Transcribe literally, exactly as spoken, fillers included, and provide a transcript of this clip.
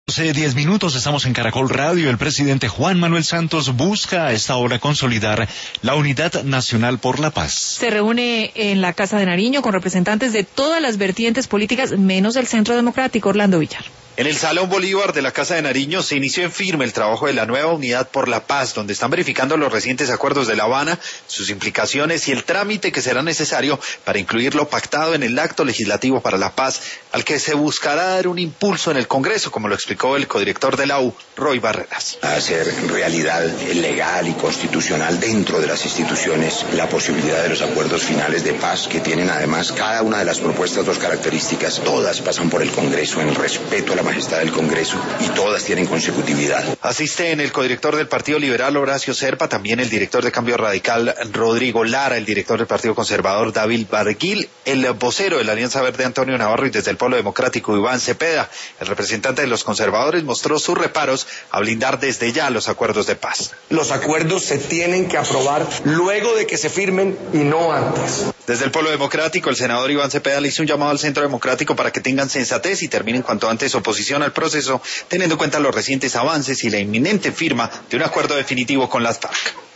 Hace diez minutos estamos en Caracol Radio. El presidente Juan Manuel Santos busca a esta hora consolidar la Unidad Nacional por la Paz. Se reúne en la Casa de Nariño con representantes de todas las vertientes políticas, menos del Centro Democrático. Orlando Villar. En el Salón Bolívar de la Casa de Nariño se inició en firme el trabajo de la nueva Unidad por la Paz, donde están verificando los recientes acuerdos de La Habana, sus implicaciones y el trámite que será necesario para incluir lo pactado en el Acto Legislativo para la Paz, al que se buscará dar un impulso en el Congreso, como lo explicó el codirector de la U, Roy Barreras. Hacer realidad legal y constitucional dentro de las instituciones la posibilidad de los acuerdos finales de paz, que tienen además cada una de las propuestas dos características. Todas pasan por el Congreso en respeto a la majestad del Congreso y todas tienen consecutividad. Asisten el codirector del Partido Liberal, Horacio Serpa, también el director de Cambio Radical, Rodrigo Lara, el director del Partido Conservador, David Barguil, el vocero de la Alianza Verde, Antonio Navarro, y desde el Polo Democrático, Iván Cepeda. El representante de los conservadores mostró sus reparos a blindar desde ya los acuerdos de paz. Los acuerdos se tienen que aprobar luego de que se firmen y no antes. Desde el Polo Democrático, el senador Iván Cepeda le hizo un llamado al Centro Democrático para que tengan sensatez y terminen cuanto antes oposición al proceso, teniendo en cuenta los recientes avances y la inminente firma de un acuerdo definitivo con las FARC.